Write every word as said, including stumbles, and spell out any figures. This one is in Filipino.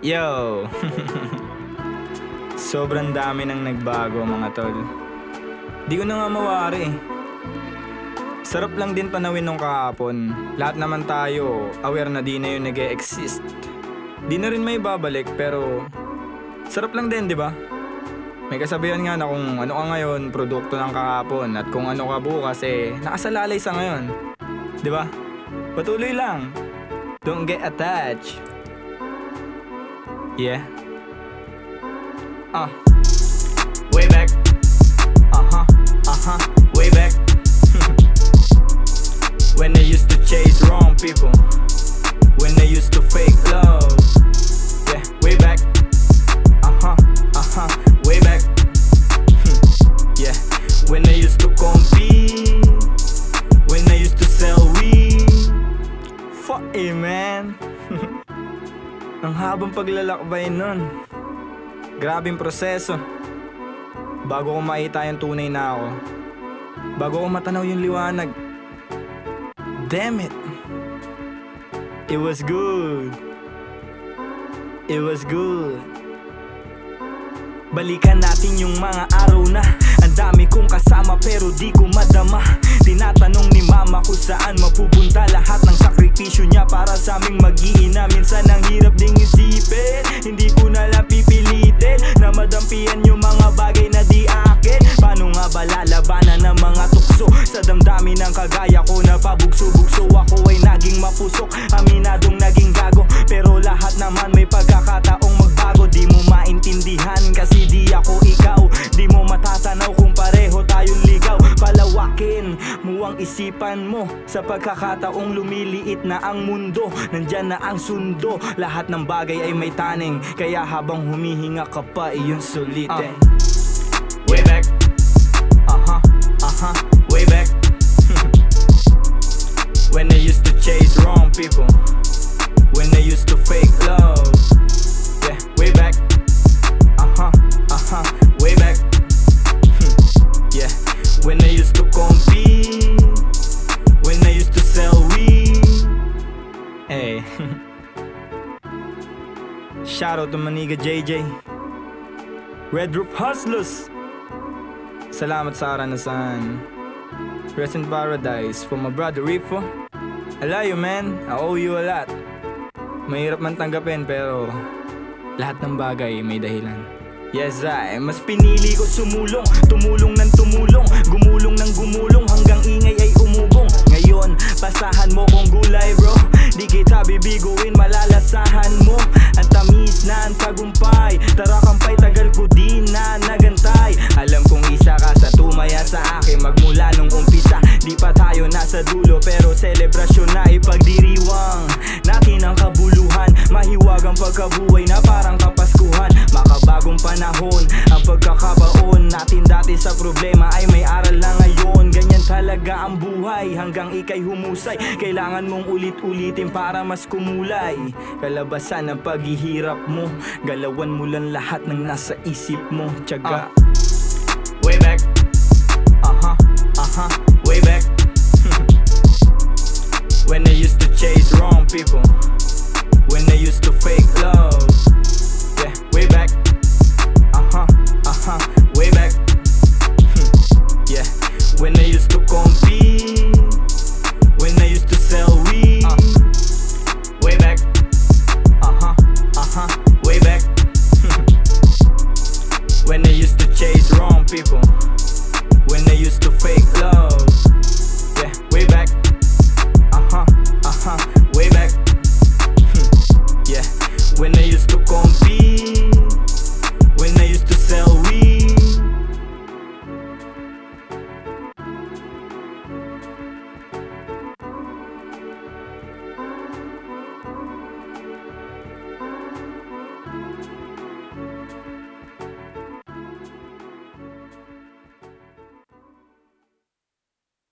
Yo! Sobrang dami nang nagbago mga tol. Di ko na nga mawari eh. Sarap lang din panawin nung kahapon. Lahat naman tayo aware na di na yun nag-e-exist. Di na rin may babalik pero sarap lang din, di ba? May kasabihan nga na kung ano ka ngayon, produkto ng kahapon, at kung ano ka bukas eh, nakasalalay sa ngayon. Di ba? Patuloy lang. Don't get attached. Yeah. Ah. Way back. Uh-huh. Uh-huh. Way back. When I used to chase wrong people. When I used to fake love. Yeah, way back. Uh-huh. Uh-huh. Way back. Yeah. When I used to compete. When I used to sell weed. Fuck it, man. Ang habang paglalakbay nun. Grabing proseso. Bago ko makita yung tunay na ako. Bago ko matanaw yung liwanag. Damn it. It was good. It was good. Balikan natin yung mga araw na ang dami kong kasama pero di ko madama. Tinatanong ni mama kung saan mapupunta lahat ng sakripisyo niya para sa aming mag-iina. Minsan ang hirap ding isipin, hindi ko na lang pipilitin na madampian yung mga bagay na di akin. Paano nga ba lalabanan ng mga tukso sa damdamin ng kagaya ko na pabugso-bugso? Ako ay naging mapusok, aminadong naging gago, pero lahat naman may pagkakataong magbago. Di mo maintindihan kasi di ako ikaw. Di mo matatanaw kung pareho tayong ligaw. Palawakin mo ang isipan mo sa pagkakataong lumiliit na ang mundo. Nandyan na ang sundo, lahat ng bagay ay may taning, kaya habang humihinga ka pa iyong sulitin. uh. Way back. Uh-huh, uh-huh, way back. When I used to chase wrong people. When I used to fake love. Yeah, way back. Uh-huh, uh-huh, way back. Yeah, when I used to compete. When I used to sell weed. Hey. Shout out to Maniga J J. Red Roof Hustlers. Salamat sa aranasan. Rest in paradise for my brother Rifo. I love you, man. I owe you a lot. Mahirap man tanggapin pero lahat ng bagay may dahilan. Yes, I. Mas pinili ko sumulong, tumulong ng tumulong, gumulong ng gumulong hanggang ingay ay umugong. Ngayon, pasahan mo kong gulay, bro. Di kita bibiguin, malalasahan mo. Ang tamis na ang tagumpay. Tara kampay, tagal ko di na nagantay. Alam kong isa ka sa tumaya sa akin magmula nung umpisa. Di pa tayo nasa dulo pero selebrasyon na ipagdiriwang natin ang kabuluhan. Mahiwag ang pagkabuhay na parang kapaskuhan. Makabagong panahon ang pagkakabaon natin dati sa problema ay may aral na ngayon. Ganyan talaga ang buhay hanggang ikay humusay. Kailangan mong ulit-ulitin para mas kumulay. Kalabasan ng paghihirap mo, galawan mo lang lahat ng nasa isip mo. Tiyaga. uh. Way back.